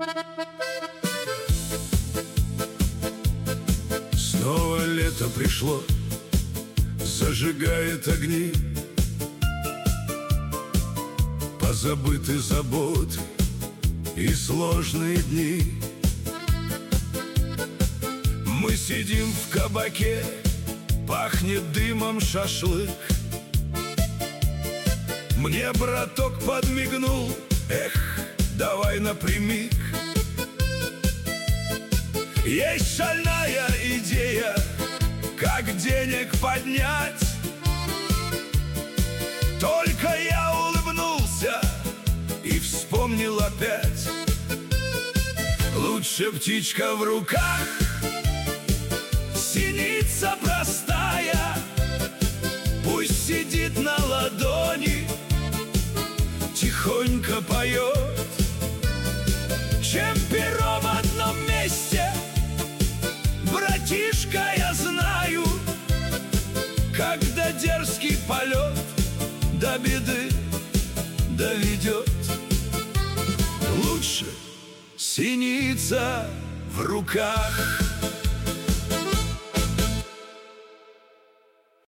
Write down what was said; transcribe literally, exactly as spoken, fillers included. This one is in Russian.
Снова лето пришло, зажигает огни, позабыты заботы и сложные дни. Мы сидим в кабаке, пахнет дымом шашлык. Мне браток подмигнул: эх, давай напрямик. Есть шальная идея, как денег поднять. Только я улыбнулся и вспомнил опять: лучше птичка в руках, синица простая, пусть сидит на ладони, тихонько поет, чем перо в одном месте. Братишка, я знаю, когда дерзкий полет до беды доведет. Лучше синица в руках.